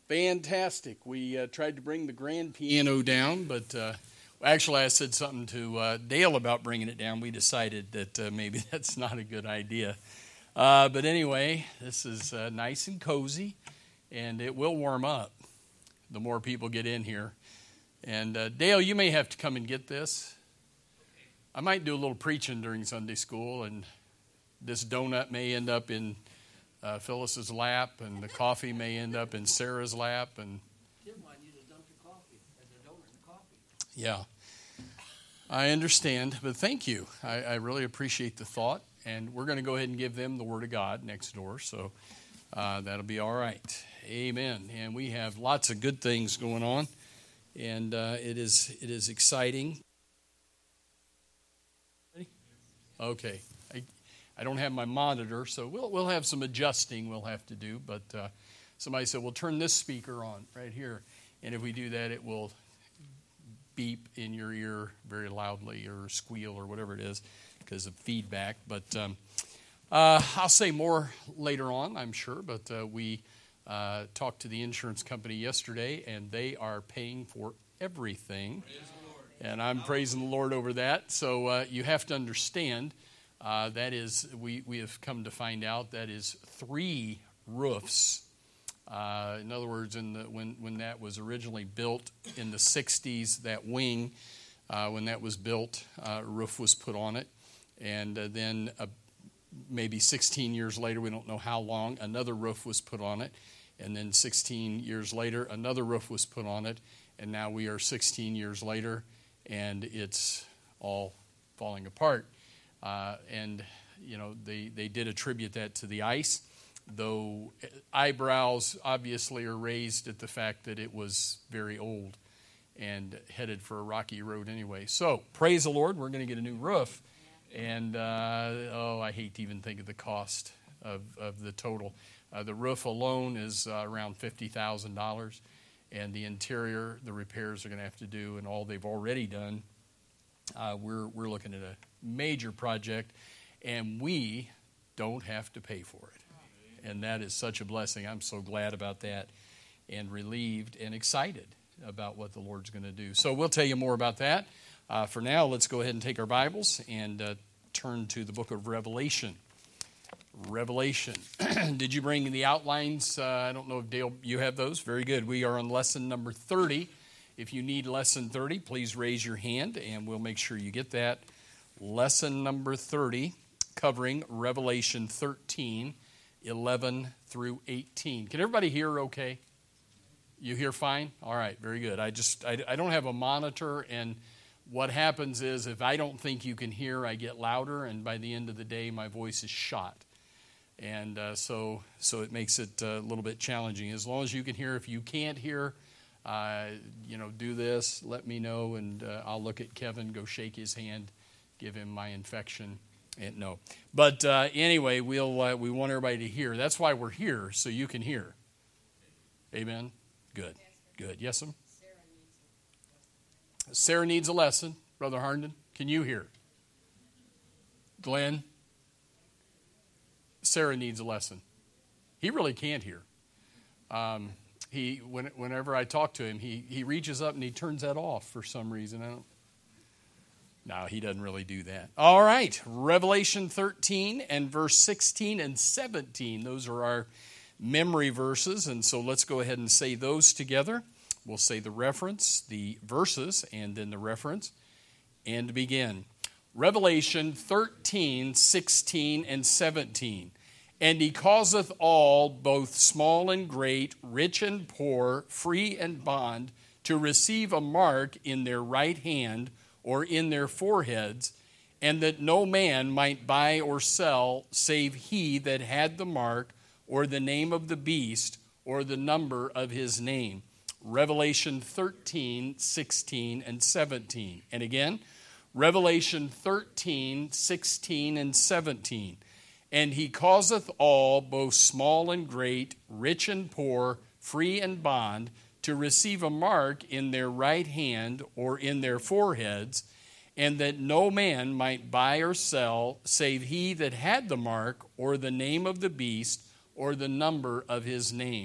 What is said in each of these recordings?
Fantastic. We tried to bring the grand piano down, but actually I said something to Dale about bringing it down. We decided that maybe that's not a good idea. But anyway, this is nice and cozy, and it will warm up the more people get in here. And Dale, you may have to come and get this. I might do a little preaching during Sunday school, and this donut may end up in Phyllis's lap, and the coffee may end up in Sarah's lap. And Tim wanted you to dump your coffee, the donut and coffee. Yeah, I understand, but thank you. I really appreciate the thought, and we're going to go ahead and give them the Word of God next door, so that'll be all right. Amen. And we have lots of good things going on, and it is exciting. Ready? Okay. I don't have my monitor, so we'll have some adjusting we'll have to do. But somebody said, we'll turn this speaker on right here. And if we do that, it will beep in your ear very loudly or squeal or whatever it is because of feedback. But I'll say more later on, I'm sure. But we talked to the insurance company yesterday, and they are paying for everything. And I'm praising the Lord over that. So you have to understand. That is, we have come to find out that is 3 roofs. In other words, when that was originally built in the 60s, that wing, when that was built, a roof was put on it. And then maybe 16 years later, we don't know how long, another roof was put on it. And then 16 years later, another roof was put on it. And now we are 16 years later, and it's all falling apart. And, you know, they did attribute that to the ice, though eyebrows obviously are raised at the fact that it was very old and headed for a rocky road anyway. So, praise the Lord, we're going to get a new roof. And, I hate to even think of the cost of the total. The roof alone is around $50,000, and the interior, the repairs they're going to have to do, and all they've already done. We're looking at a major project, and we don't have to pay for it. And that is such a blessing. I'm so glad about that and relieved and excited about what the Lord's going to do. So we'll tell you more about that. For now, let's go ahead and take our Bibles and turn to the book of Revelation. Revelation. Did you bring the outlines? I don't know if Dale, you have those. Very good. We are on lesson number 30. If you need lesson 30, please raise your hand, and we'll make sure you get that. Lesson number 30, covering Revelation 13, 11 through 18. Can everybody hear okay? You hear fine? All right, very good. I don't have a monitor, and what happens is if I don't think you can hear, I get louder, and by the end of the day, my voice is shot. And so it makes it a little bit challenging. As long as you can hear, if you can't hear, do this, let me know, and I'll look at Kevin, go shake his hand, give him my infection, and no. But anyway, we want everybody to hear. That's why we're here, so you can hear. Amen? Good. Good. Yes, ma'am? Sarah needs a lesson. Brother Harnden, can you hear? Glenn? Sarah needs a lesson. He really can't hear. Whenever I talk to him, he reaches up and he turns that off for some reason. No, he doesn't really do that. All right, Revelation 13 and verse 16 and 17. Those are our memory verses, and so let's go ahead and say those together. We'll say the reference, the verses, and then the reference, and begin. Revelation 13, 16, and 17. And he causeth all, both small and great, rich and poor, free and bond, to receive a mark in their right hand or in their foreheads, and that no man might buy or sell save he that had the mark or the name of the beast or the number of his name. Revelation 13, 16, and 17. And again, Revelation 13, 16, and 17. And he causeth all, both small and great, rich and poor, free and bond, to receive a mark in their right hand or in their foreheads, and that no man might buy or sell, save he that had the mark or the name of the beast or the number of his name.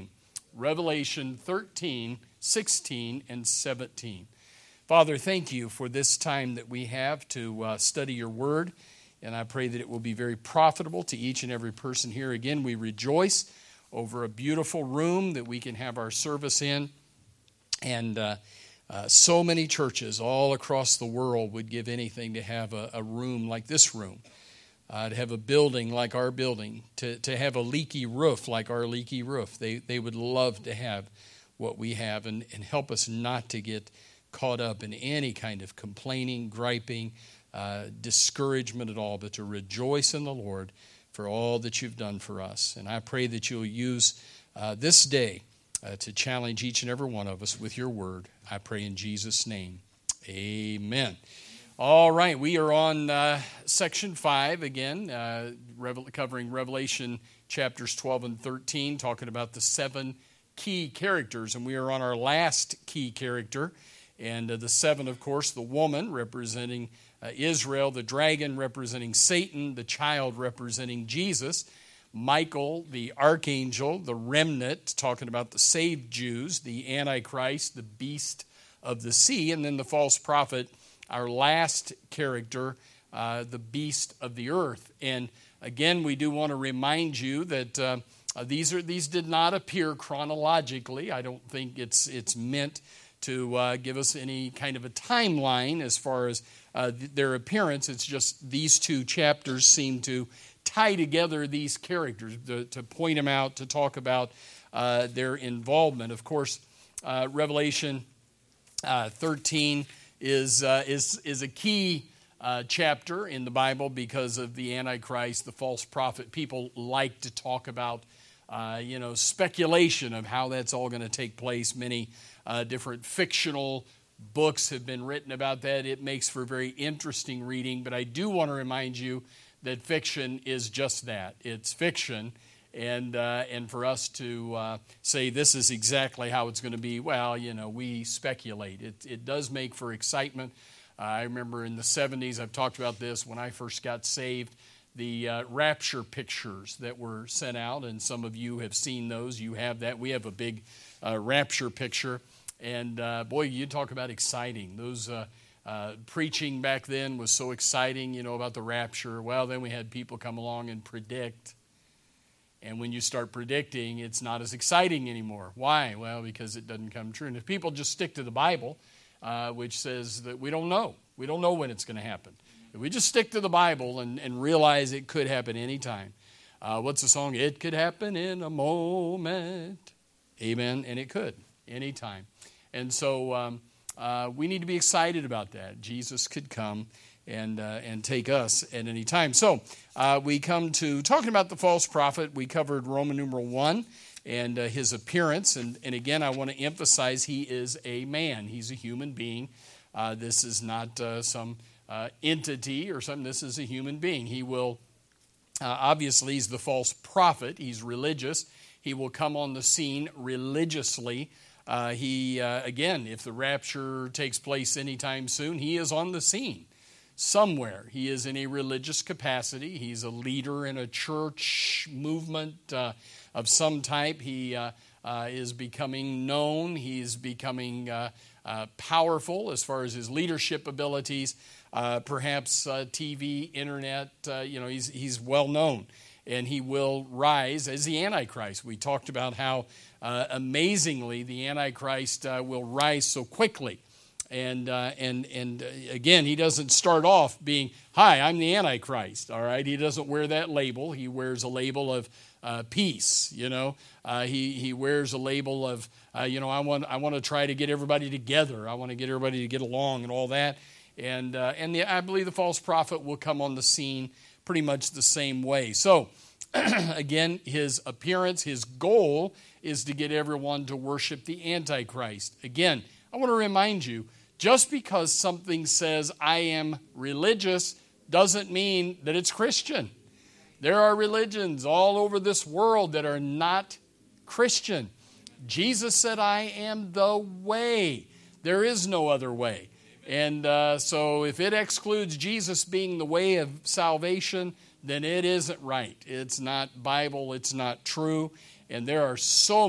Revelation 13, 16, and 17. Father, thank you for this time that we have to study your word, and I pray that it will be very profitable to each and every person here. Again, we rejoice over a beautiful room that we can have our service in, and so many churches all across the world would give anything to have a room like this room, to have a building like our building, to have a leaky roof like our leaky roof. They would love to have what we have and help us not to get caught up in any kind of complaining, griping, discouragement at all, but to rejoice in the Lord for all that you've done for us. And I pray that you'll use this day to challenge each and every one of us with your word. I pray in Jesus' name. Amen. All right, we are on section 5 again, covering Revelation chapters 12 and 13, talking about the 7 key characters. And we are on our last key character. And the 7, of course, the woman representing Israel, the dragon representing Satan, the child representing Jesus, Michael, the archangel, the remnant, talking about the saved Jews, the Antichrist, the beast of the sea, and then the false prophet, our last character, the beast of the earth. And again, we do want to remind you that these did not appear chronologically. I don't think it's meant to give us any kind of a timeline as far as their appearance. It's just these 2 chapters seem to tie together these characters, to point them out, to talk about their involvement. Of course, Revelation 13 is a key chapter in the Bible because of the Antichrist, the false prophet. People like to talk about speculation of how that's all going to take place. Many different fictional books have been written about that. It makes for very interesting reading, but I do want to remind you that fiction is just that. It's fiction, and for us to say this is exactly how it's going to be, well, we speculate. It does make for excitement. I remember in the 70s, I've talked about this, when I first got saved, the rapture pictures that were sent out, and some of you have seen those. You have that. We have a big rapture picture, and boy, you talk about exciting. Those preaching back then was so exciting, about the rapture. Well, then we had people come along and predict. And when you start predicting, it's not as exciting anymore. Why? Well, because it doesn't come true. And if people just stick to the Bible, which says that we don't know. We don't know when it's going to happen. If we just stick to the Bible and realize it could happen anytime. What's the song? It could happen in a moment. Amen. And it could, anytime. And so we need to be excited about that. Jesus could come and take us at any time. So we come to talking about the false prophet. We covered Roman numeral 1 and his appearance. And again, I want to emphasize he is a man. He's a human being. This is not some entity or something. This is a human being. He will, obviously, he's the false prophet. He's religious. He will come on the scene religiously. Again, if the rapture takes place anytime soon, he is on the scene somewhere. He is in a religious capacity. He's a leader in a church movement of some type. He is becoming known. He's becoming powerful as far as his leadership abilities. Perhaps TV, internet, he's well known. And he will rise as the Antichrist. We talked about how amazingly the Antichrist will rise so quickly. And again, he doesn't start off being, hi, I'm the Antichrist, all right? He doesn't wear that label. He wears a label of peace, He wears a label of, I want to try to get everybody together. I want to get everybody to get along and all that. And I believe the false prophet will come on the scene pretty much the same way. So, again, his appearance, his goal is to get everyone to worship the Antichrist. Again, I want to remind you, just because something says I am religious doesn't mean that it's Christian. There are religions all over this world that are not Christian. Jesus said, I am the way. There is no other way. And so if it excludes Jesus being the way of salvation, then it isn't right. It's not Bible. It's not true. And there are so many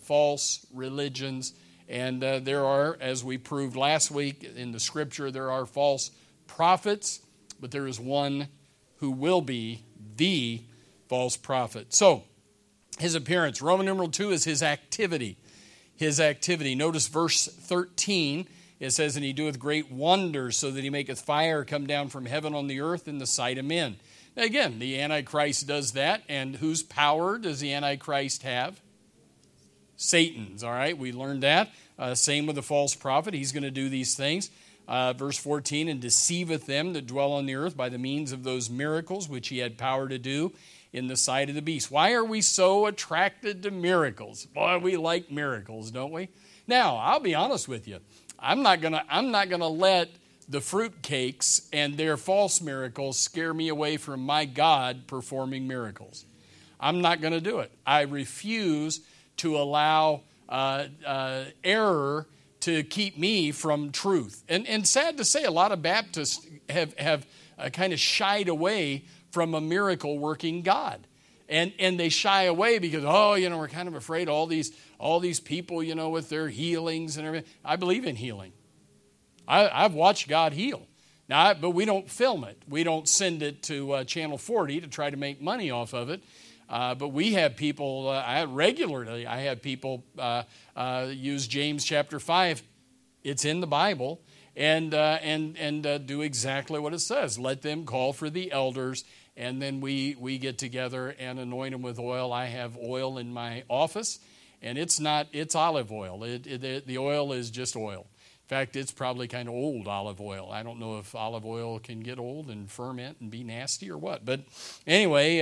false religions. And there are, as we proved last week in the Scripture, there are false prophets, but there is one who will be the false prophet. So, his appearance. Roman numeral 2 is his activity. His activity. Notice verse 13. It says, "And he doeth great wonders, so that he maketh fire come down from heaven on the earth in the sight of men." Now again, the Antichrist does that. And whose power does the Antichrist have? Satan's, all right? We learned that. Same with the false prophet. He's going to do these things. Verse 14, "And deceiveth them that dwell on the earth by the means of those miracles which he had power to do in the sight of the beast." Why are we so attracted to miracles? Boy, we like miracles, don't we? Now, I'll be honest with you. I'm not gonna let the fruitcakes and their false miracles scare me away from my God performing miracles. I'm not going to do it. I refuse to allow error to keep me from truth. And sad to say, a lot of Baptists have kind of shied away from a miracle-working God. And they shy away because, we're kind of afraid all these people, with their healings and everything. I believe in healing. I've watched God heal. Now, but we don't film it. We don't send it to Channel 40 to try to make money off of it. But we have people, I have people use James chapter 5. It's in the Bible. And do exactly what it says. Let them call for the elders, and then we get together and anoint them with oil. I have oil in my office, and it's olive oil. The oil is just oil. In fact, it's probably kind of old olive oil. I don't know if olive oil can get old and ferment and be nasty or what. But anyway,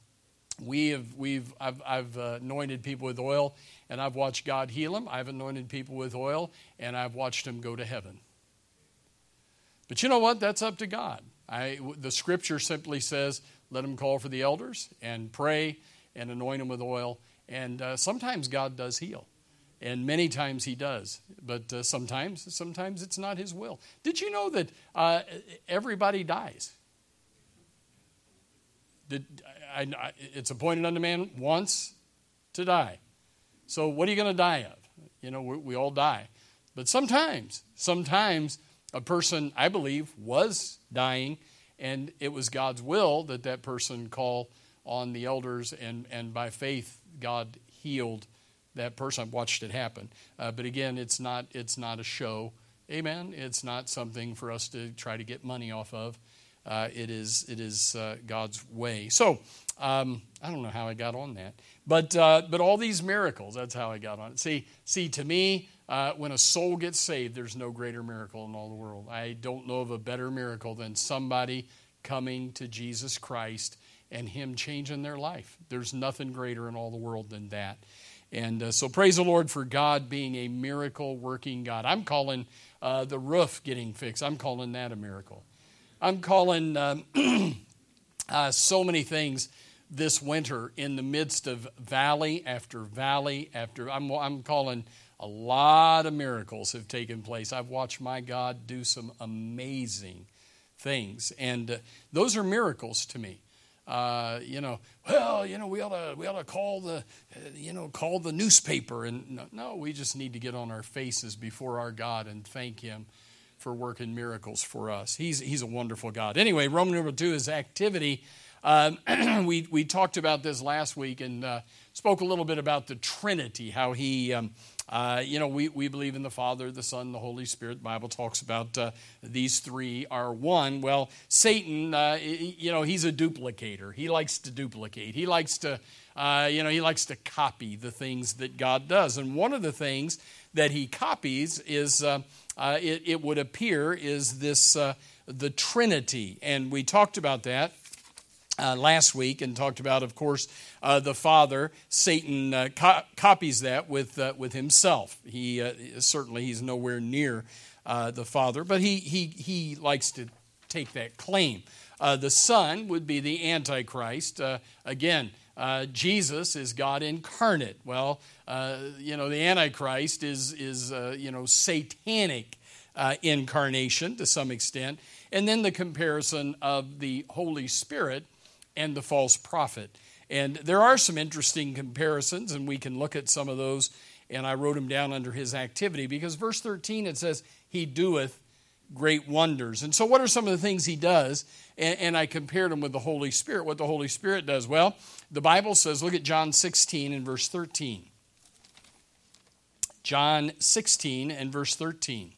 I've anointed people with oil, and I've watched God heal them. I've anointed people with oil, and I've watched them go to heaven. But you know what? That's up to God. The Scripture simply says, let them call for the elders and pray and anoint them with oil. And sometimes God does heal. And many times he does. But sometimes it's not his will. Did you know that everybody dies? It's appointed unto man once to die. So what are you going to die of? We all die. But sometimes a person, I believe, was dying, and it was God's will that person call on the elders, and by faith, God healed that person. I've watched it happen. But again, it's not a show. Amen? It's not something for us to try to get money off of. It is God's way. So, I don't know how I got on that. But all these miracles, that's how I got on it. See, to me, when a soul gets saved, there's no greater miracle in all the world. I don't know of a better miracle than somebody coming to Jesus Christ and him changing their life. There's nothing greater in all the world than that. And so praise the Lord for God being a miracle-working God. I'm calling the roof getting fixed. I'm calling that a miracle. I'm calling so many things this winter in the midst of valley after valley after. I'm calling a lot of miracles have taken place. I've watched my God do some amazing things, and those are miracles to me. We ought to call the newspaper, and no, we just need to get on our faces before our God and thank him for working miracles for us. He's a wonderful God. Anyway, Roman number 2 is activity. We talked about this last week and spoke a little bit about the Trinity, how he, we believe in the Father, the Son, the Holy Spirit. The Bible talks about these three are one. Well, Satan, he's a duplicator. He likes to duplicate. He likes to copy the things that God does. And one of the things that he copies is, it would appear, is this the Trinity. And we talked about that last week and talked about, of course, the Father. Satan copies that with himself. He's nowhere near the Father, but he likes to take that claim. The Son would be the Antichrist. Again, Jesus is God incarnate. Well, the Antichrist is satanic incarnation to some extent. And then the comparison of the Holy Spirit and the false prophet. And there are some interesting comparisons, and we can look at some of those, and I wrote them down under his activity, because verse 13, it says, he doeth great wonders. And so what are some of the things he does? And I compared them with the Holy Spirit, what the Holy Spirit does. Well, the Bible says, look at John 16 and verse 13. John 16 and verse 13.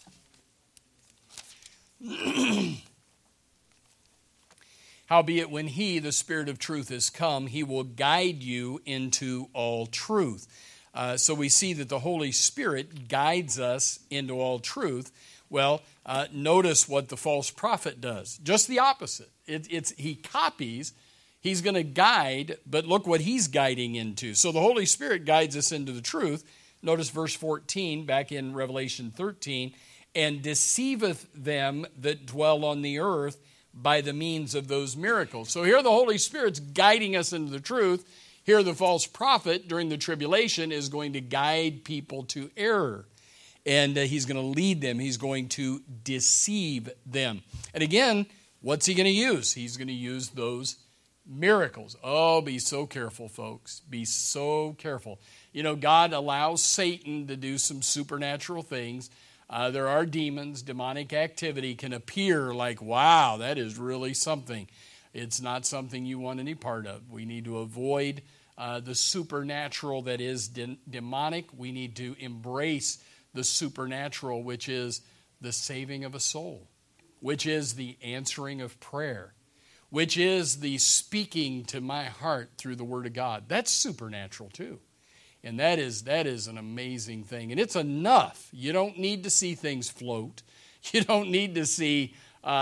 Howbeit, when he, the Spirit of truth, is come, he will guide you into all truth. So we see that the Holy Spirit guides us into all truth. Well, notice what the false prophet does. Just the opposite. He copies. He's going to guide, but look what he's guiding into. So the Holy Spirit guides us into the truth. Notice verse 14 back in Revelation 13. And deceiveth them that dwell on the earth by the means of those miracles. So here the Holy Spirit's guiding us into the truth. Here the false prophet during the tribulation is going to guide people to error. And he's going to lead them. He's going to deceive them. And again, what's he going to use? He's going to use those miracles. Oh, be so careful, folks. Be so careful. You know, God allows Satan to do some supernatural things. There are demons. Demonic activity can appear like, wow, that is really something. It's not something you want any part of. We need to avoid the supernatural that is demonic. We need to embrace the supernatural, which is the saving of a soul, which is the answering of prayer, which is the speaking to my heart through the Word of God. That's supernatural too. And that is an amazing thing. And it's enough. You don't need to see things float. You don't need to see,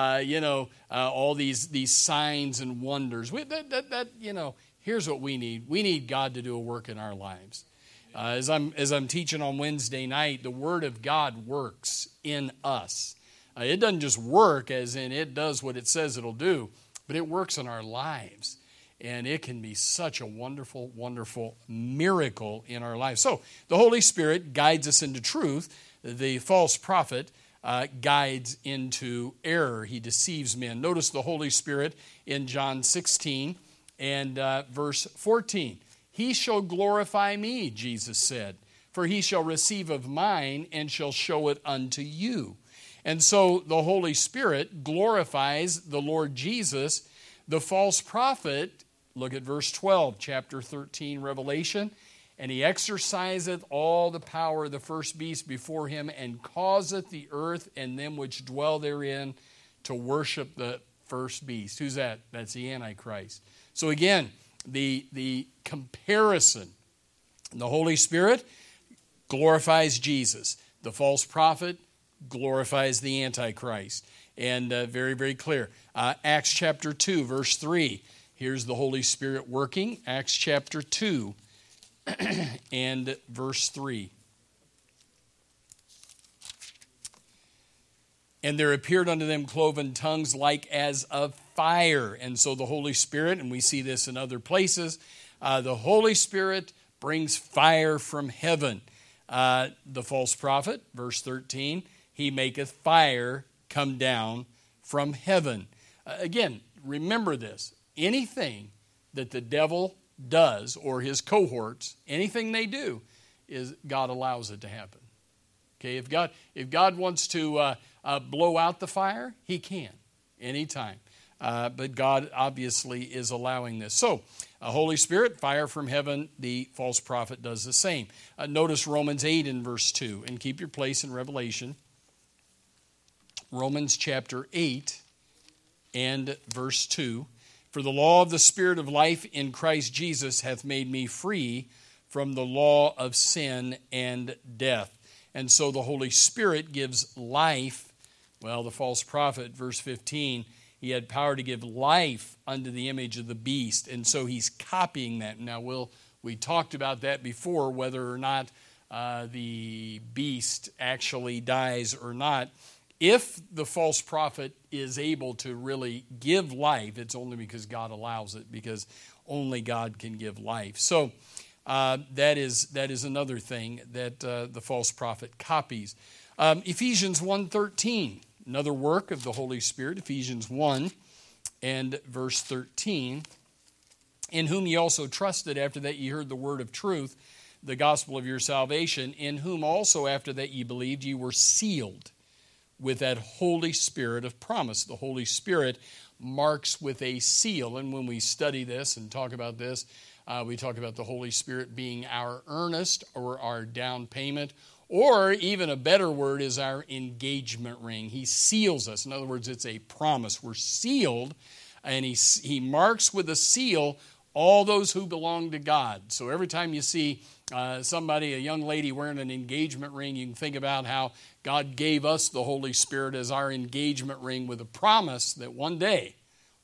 all these signs and wonders. Here's what we need. We need God to do a work in our lives. As I'm teaching on Wednesday night, the Word of God works in us. It doesn't just work as in it does what it says it'll do, but it works in our lives. And it can be such a wonderful, wonderful miracle in our lives. So the Holy Spirit guides us into truth. The false prophet guides into error. He deceives men. Notice the Holy Spirit in John 16 and verse 14. He shall glorify me, Jesus said, for he shall receive of mine and shall show it unto you. And so the Holy Spirit glorifies the Lord Jesus. The false prophet, look at verse 12, chapter 13, Revelation. And he exerciseth all the power of the first beast before him, and causeth the earth and them which dwell therein to worship the first beast. Who's that? That's the Antichrist. So again, the comparison. The Holy Spirit glorifies Jesus. The false prophet glorifies the Antichrist. And very, very clear. Acts chapter 2, verse 3. Here's the Holy Spirit working. Acts chapter 2 and verse 3. And there appeared unto them cloven tongues like as of fire. And so the Holy Spirit, and we see this in other places, the Holy Spirit brings fire from heaven. The false prophet, verse 13, he maketh fire come down from heaven. Again, remember this. Anything that the devil does, or his cohorts, anything they do, is God allows it to happen. Okay, if God wants to blow out the fire, he can, anytime. But God obviously is allowing this. So, Holy Spirit, fire from heaven, the false prophet does the same. Notice Romans 8 in verse 2, and keep your place in Revelation. Romans chapter 8 and verse 2. For the law of the Spirit of life in Christ Jesus hath made me free from the law of sin and death. And so the Holy Spirit gives life. Well, the false prophet, verse 15, he had power to give life unto the image of the beast. And so he's copying that. Now, we talked about that before, whether or not the beast actually dies or not. If the false prophet is able to really give life, it's only because God allows it, because only God can give life. So that is another thing that the false prophet copies. Ephesians 1:13, another work of the Holy Spirit, Ephesians 1 and verse 13. in whom ye also trusted after that ye heard the word of truth, the gospel of your salvation, in whom also after that ye believed, ye were sealed with that Holy Spirit of promise. The Holy Spirit marks with a seal. And when we study this and talk about this, we talk about the Holy Spirit being our earnest or our down payment, or even a better word is our engagement ring. He seals us. In other words, it's a promise. We're sealed, and he marks with a seal all those who belong to God. So every time you see somebody, a young lady wearing an engagement ring, you can think about how God gave us the Holy Spirit as our engagement ring with a promise that one day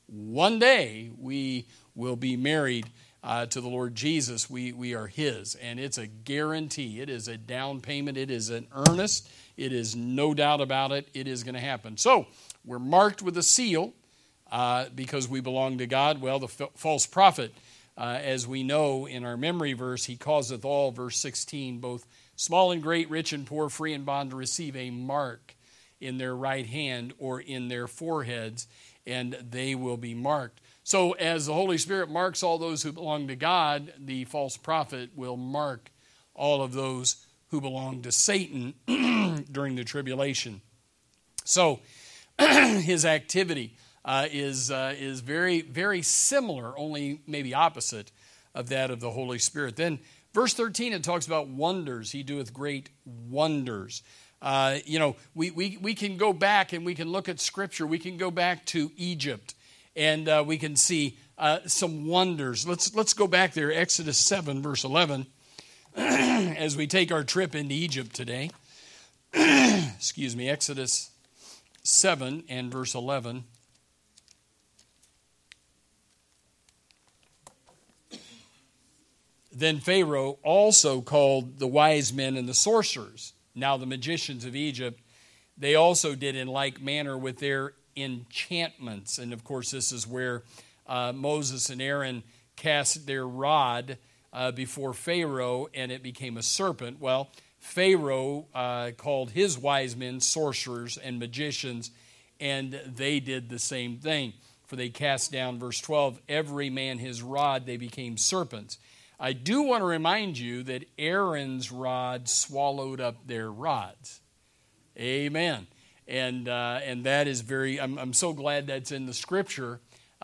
we will be married to the Lord Jesus. We are His, and it's a guarantee. It is a down payment. It is an earnest. It is no doubt about it. It is going to happen. So we're marked with a seal because we belong to God. Well, the false prophet, as we know in our memory verse, he causeth all, verse 16, both small and great, rich and poor, free and bond, to receive a mark in their right hand or in their foreheads, and they will be marked. So as the Holy Spirit marks all those who belong to God, the false prophet will mark all of those who belong to Satan during the tribulation. So his activity is very, very similar, only maybe opposite of that of the Holy Spirit. Then verse 13, it talks about wonders. He doeth great wonders. We can go back and we can look at Scripture. We can go back to Egypt, and we can see some wonders. Let's go back there, Exodus 7, verse 11, as we take our trip into Egypt today. Excuse me, Exodus 7 and verse 11. Then Pharaoh also called the wise men and the sorcerers. Now the magicians of Egypt, they also did in like manner with their enchantments. And of course, this is where Moses and Aaron cast their rod before Pharaoh, and it became a serpent. Well, Pharaoh called his wise men sorcerers and magicians, and they did the same thing. For they cast down, verse 12, every man his rod, they became serpents. I do want to remind you that Aaron's rod swallowed up their rods. Amen. And that is very, I'm so glad that's in the Scripture.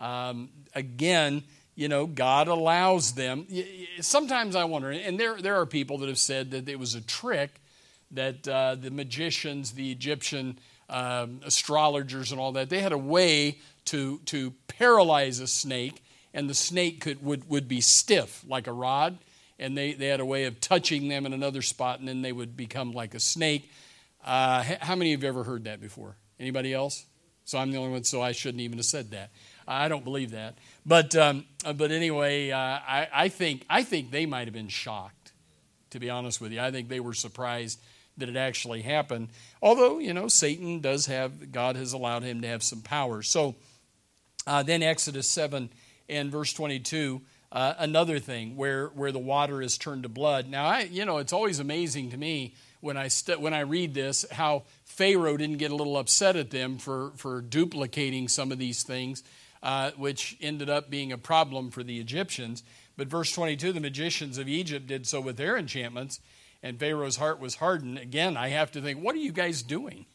Again, God allows them. Sometimes I wonder, and there are people that have said that it was a trick, that the magicians, the Egyptian astrologers and all that, they had a way to paralyze a snake, and the snake would be stiff like a rod, and they had a way of touching them in another spot, and then they would become like a snake. How many of you have ever heard that before? Anybody else? So I'm the only one, so I shouldn't even have said that. I don't believe that. But anyway, I think they might have been shocked, to be honest with you. I think they were surprised that it actually happened. Although, Satan God has allowed him to have some power. So then Exodus 7 and verse 22, another thing where the water is turned to blood. Now, it's always amazing to me when I read this how Pharaoh didn't get a little upset at them for duplicating some of these things, which ended up being a problem for the Egyptians. But verse 22, the magicians of Egypt did so with their enchantments, and Pharaoh's heart was hardened. Again, I have to think, what are you guys doing?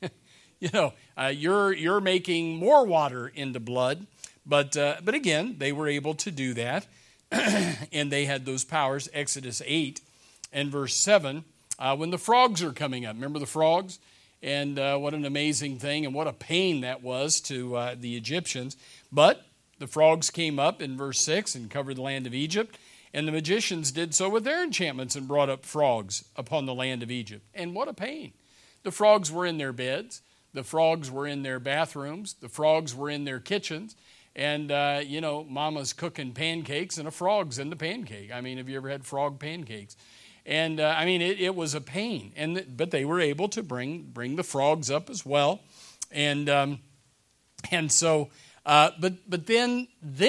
You're making more water into blood. But again, they were able to do that, and they had those powers. Exodus 8 and verse 7, when the frogs are coming up. Remember the frogs? And what an amazing thing, and what a pain that was to the Egyptians. But the frogs came up in verse 6 and covered the land of Egypt, and the magicians did so with their enchantments and brought up frogs upon the land of Egypt. And what a pain. The frogs were in their beds. The frogs were in their bathrooms. The frogs were in their kitchens. And, mama's cooking pancakes and a frog's in the pancake. I mean, have you ever had frog pancakes? And, it was a pain. But they were able to bring the frogs up as well. And so, but then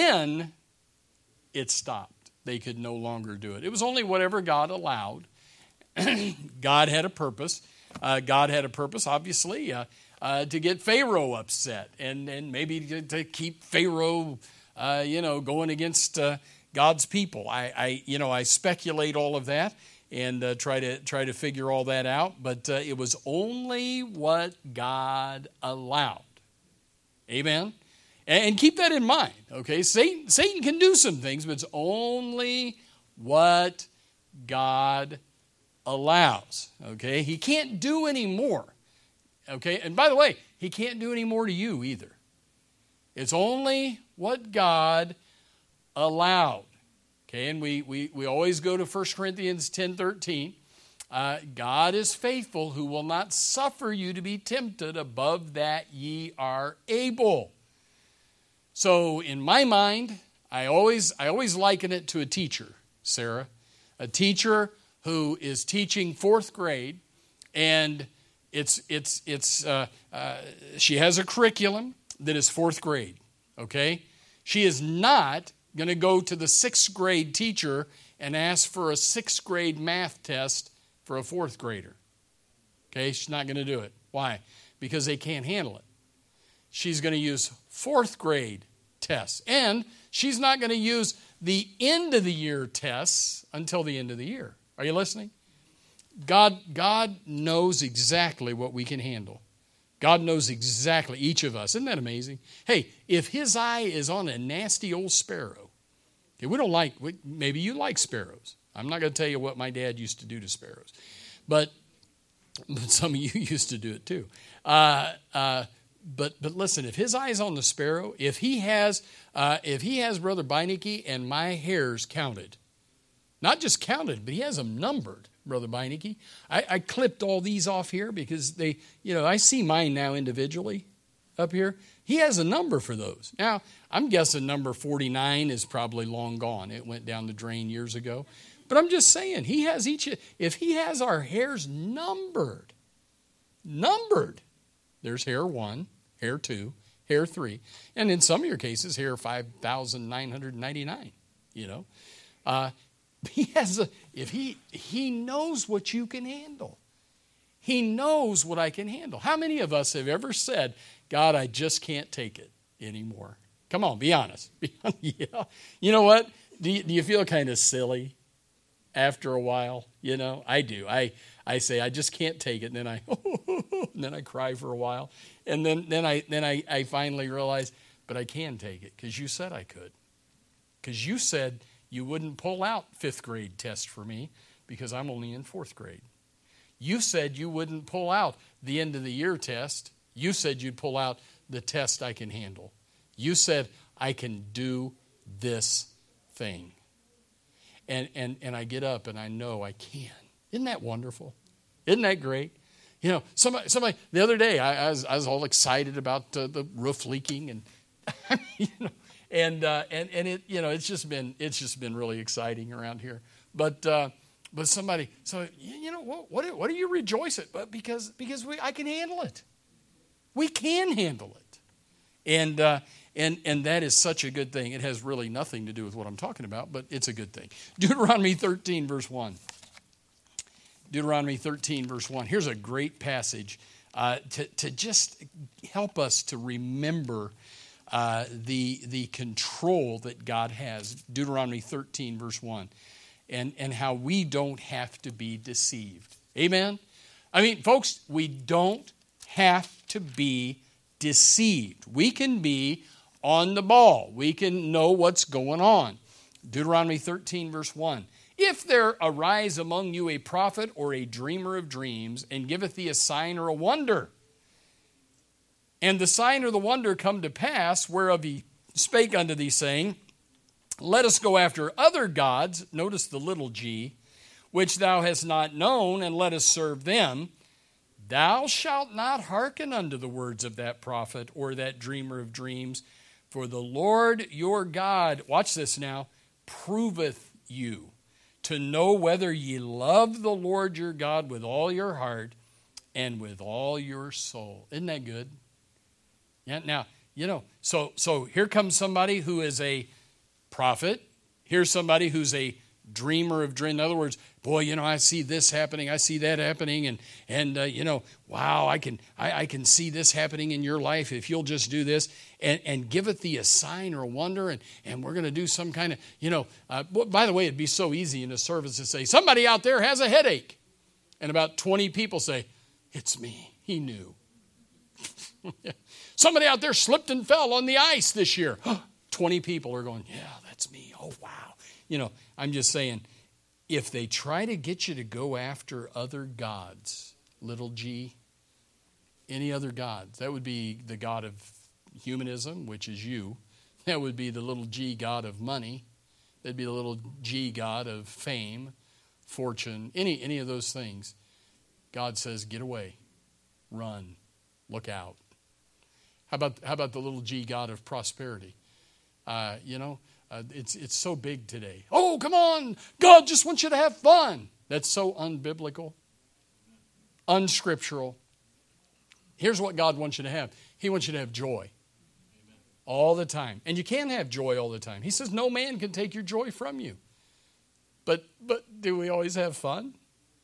it stopped. They could no longer do it. It was only whatever God allowed. God had a purpose. God had a purpose, obviously, to get Pharaoh upset and maybe to keep Pharaoh, going against God's people. I speculate all of that and try to figure all that out, but it was only what God allowed. Amen? And keep that in mind, okay? Satan can do some things, but it's only what God allows, okay? He can't do any more, okay? And by the way, he can't do any more to you either. It's only what God allowed, okay? And we always go to 1 Corinthians 10:13. God is faithful, who will not suffer you to be tempted above that ye are able. So in my mind, I always liken it to a teacher, Sarah. A teacher who is teaching fourth grade, and she has a curriculum that is fourth grade, okay? She is not going to go to the sixth grade teacher and ask for a sixth grade math test for a fourth grader, okay? She's not going to do it. Why? Because they can't handle it. She's going to use fourth grade tests, and she's not going to use the end of the year tests until the end of the year. Are you listening? God knows exactly what we can handle. God knows exactly, each of us. Isn't that amazing? Hey, if his eye is on a nasty old sparrow, okay, maybe you like sparrows. I'm not going to tell you what my dad used to do to sparrows. But some of you used to do it too. But listen, if his eye is on the sparrow, if he has Brother Beinecke and my hairs counted, not just counted, but he has them numbered, Brother Beinecke. I clipped all these off here because I see mine now individually up here. He has a number for those. Now, I'm guessing number 49 is probably long gone. It went down the drain years ago. But I'm just saying, if he has our hairs numbered, there's hair 1, hair 2, hair 3, and in some of your cases, hair 5,999, he knows what you can handle. He knows what I can handle. How many of us have ever said, God, I just can't take it anymore? Come on, be honest. Yeah. You know what? Do you feel kind of silly after a while? I do. I say, I just can't take it, and then I cry for a while. And then I finally realize, but I can take it because you said I could. Because you said you wouldn't pull out fifth grade test for me because I'm only in fourth grade. You said you wouldn't pull out the end of the year test. You said you'd pull out the test I can handle. You said I can do this thing. And I get up and I know I can. Isn't that wonderful? Isn't that great? Somebody the other day I was all excited about the roof leaking and it it's just been really exciting around here. But somebody, what are you rejoicing? But because I can handle it. We can handle it. And that is such a good thing. It has really nothing to do with what I'm talking about, but it's a good thing. Deuteronomy 13, verse 1. Deuteronomy 13, verse 1. Here's a great passage to just help us to remember the control that God has. Deuteronomy 13, verse 1. And how we don't have to be deceived. Amen? I mean, folks, we don't have to be deceived. We can be on the ball. We can know what's going on. Deuteronomy 13, verse 1. If there arise among you a prophet or a dreamer of dreams, and giveth thee a sign or a wonder, and the sign or the wonder come to pass, whereof he spake unto thee, saying, let us go after other gods, notice the little g, which thou hast not known, and let us serve them, thou shalt not hearken unto the words of that prophet or that dreamer of dreams, for the Lord your God, watch this now, proveth you to know whether ye love the Lord your God with all your heart and with all your soul. Isn't that good? Yeah. Now, so here comes somebody who is a prophet. Here's somebody who's a dreamer of dreams. In other words, boy, I see this happening, I see that happening, and wow, I can see this happening in your life if you'll just do this, and giveth thee a sign or a wonder, and we're going to do some kind of, by the way, it'd be so easy in a service to say, somebody out there has a headache. And about 20 people say, it's me. He knew. Somebody out there slipped and fell on the ice this year. 20 people are going, yeah, that's me. Oh, wow. I'm just saying, if they try to get you to go after other gods, little g, any other gods, that would be the god of humanism, which is you. That would be the little g god of money. That'd be the little g god of fame, fortune, any of those things. God says, get away, run, look out. How about the little g god of prosperity? It's so big today. Oh, come on, God just wants you to have fun. That's so unbiblical, unscriptural. Here's what God wants you to have. He wants you to have joy all the time. And you can have joy all the time. He says no man can take your joy from you. But do we always have fun?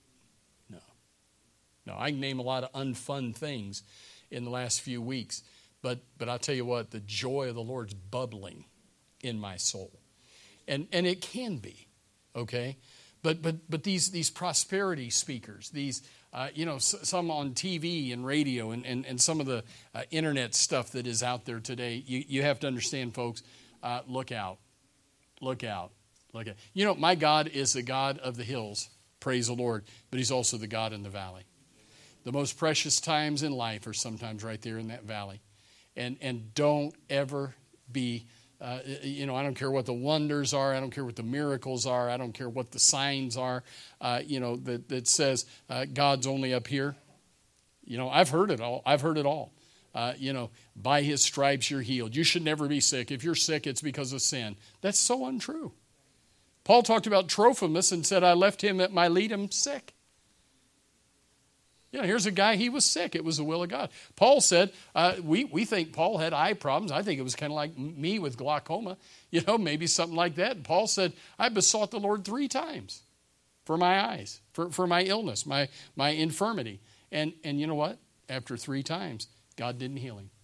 No, I can name a lot of unfun things in the last few weeks. But I'll tell you what, the joy of the Lord's bubbling in my soul. And it can be, okay? But these prosperity speakers, these some on TV and radio and some of the internet stuff that is out there today, you have to understand, folks, look out. Look out. Look out. My God is the God of the hills, praise the Lord, but He's also the God in the valley. The most precious times in life are sometimes right there in that valley. And don't ever be, I don't care what the wonders are. I don't care what the miracles are. I don't care what the signs are, that says God's only up here. I've heard it all. I've heard it all. By His stripes you're healed. You should never be sick. If you're sick, it's because of sin. That's so untrue. Paul talked about Trophimus and said, I left him at Miletum sick. Here's a guy, he was sick. It was the will of God. Paul said, we think Paul had eye problems. I think it was kind of like me with glaucoma, maybe something like that. And Paul said, I besought the Lord 3 times for my eyes, for my illness, my infirmity. And you know what? After 3 times, God didn't heal him.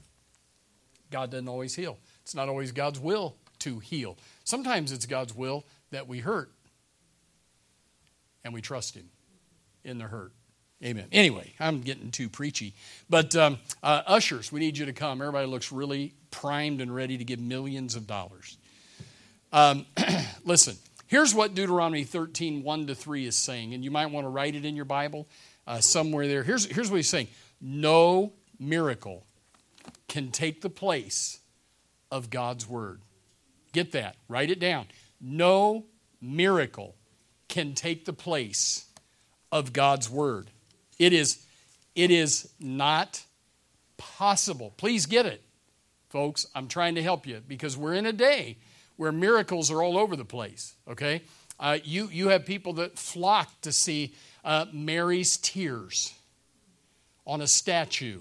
God doesn't always heal. It's not always God's will to heal. Sometimes it's God's will that we hurt and we trust Him in the hurt. Amen. Anyway, I'm getting too preachy. But ushers, we need you to come. Everybody looks really primed and ready to give millions of dollars. Listen, here's what Deuteronomy 13, 1-3 is saying. And you might want to write it in your Bible somewhere there. Here's what he's saying. No miracle can take the place of God's word. Get that. Write it down. No miracle can take the place of God's word. It is not possible. Please get it, folks. I'm trying to help you because we're in a day where miracles are all over the place, okay? You have people that flock to see Mary's tears on a statue,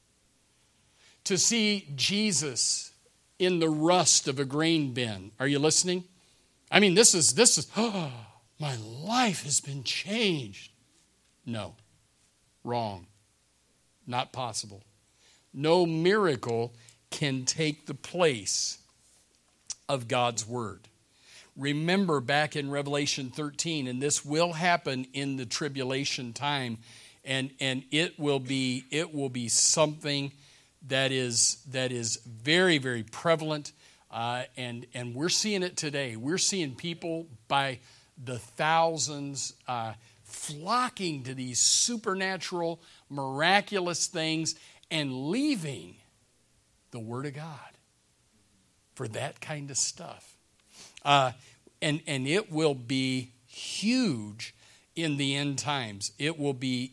to see Jesus in the rust of a grain bin. Are you listening? I mean, this is oh, my life has been changed. No. Wrong. Not possible. No miracle can take the place of God's word. Remember back in Revelation 13, and this will happen in the tribulation time, and it will be something that is very, very prevalent, and we're seeing it today. We're seeing people by the thousands flocking to these supernatural, miraculous things and leaving the Word of God for that kind of stuff. And it will be huge in the end times. It will be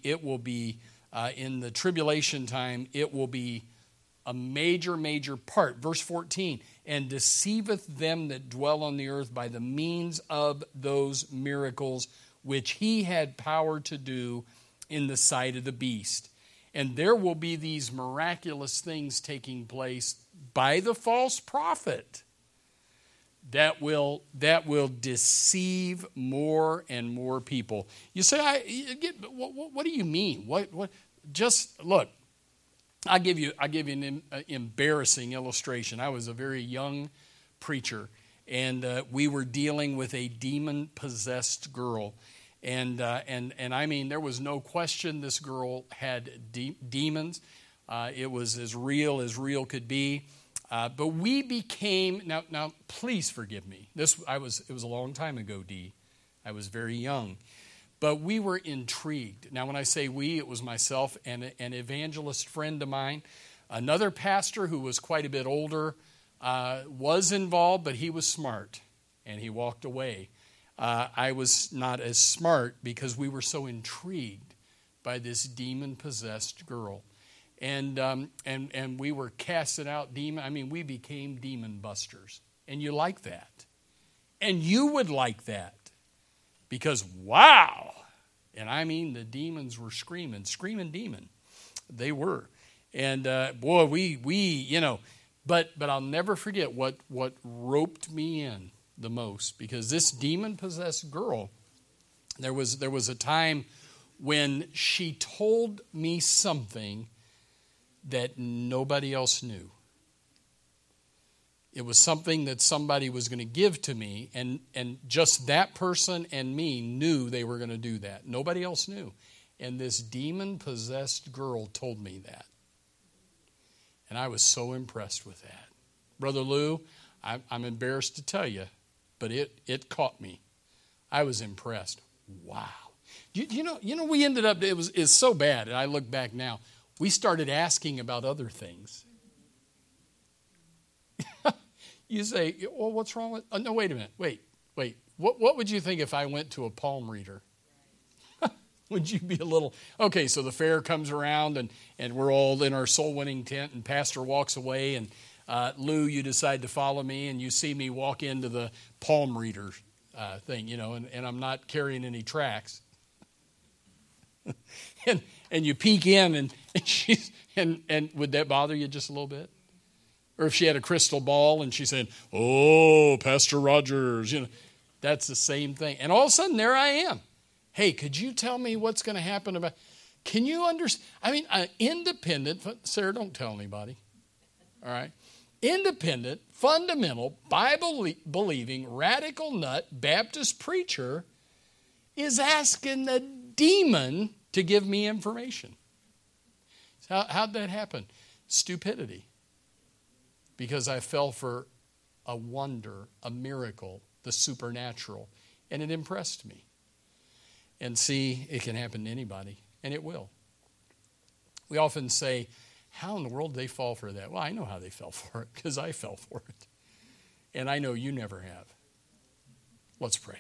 in the tribulation time, it will be a major, major part. Verse 14, and deceiveth them that dwell on the earth by the means of those miracles which he had power to do in the sight of the beast. And there will be these miraculous things taking place by the false prophet. that will deceive more and more people. You say, what do you mean? What? Just look. I'll give you an embarrassing illustration. I was a very young preacher, and we were dealing with a demon-possessed girl. And I mean, there was no question this girl had demons. It was as real could be. But we became, now please forgive me. It was a long time ago, Dee. I was very young. But we were intrigued. Now when I say we, it was myself and an evangelist friend of mine. Another pastor who was quite a bit older was involved, but he was smart. And he walked away. I was not as smart because we were so intrigued by this demon-possessed girl. And we were casting out demons. I mean, we became demon busters. And you like that. And you would like that. Because, wow. And I mean, the demons were screaming demon. They were. And, boy, we but I'll never forget what roped me in the most. Because this demon-possessed girl, there was a time when she told me something that nobody else knew. It was something that somebody was going to give to me, and just that person and me knew they were going to do that. Nobody else knew. And this demon-possessed girl told me that. And I was so impressed with that. Brother Lou, I'm embarrassed to tell you, but it caught me. I was impressed. Wow. You know, we ended up, it's so bad, and I look back now, we started asking about other things. You say, well, what's wrong with... no, wait a minute. Wait. What would you think if I went to a palm reader? Would you be a little... Okay, so the fair comes around, and we're all in our soul-winning tent, and pastor walks away, and Lou, you decide to follow me, and you see me walk into the palm reader thing, and I'm not carrying any tracts. and you peek in, and would that bother you just a little bit? Or if she had a crystal ball and she said, "Oh, Pastor Rogers," that's the same thing. And all of a sudden, there I am. Hey, could you tell me what's going to happen about? Can you understand? I mean, independent. Sarah, don't tell anybody. All right, independent, fundamental, Bible-believing, radical nut Baptist preacher is asking the demon to give me information. How'd that happen? Stupidity. Because I fell for a wonder, a miracle, the supernatural, and it impressed me. And see, it can happen to anybody, and it will. We often say, how in the world did they fall for that? Well, I know how they fell for it, because I fell for it. And I know you never have. Let's pray.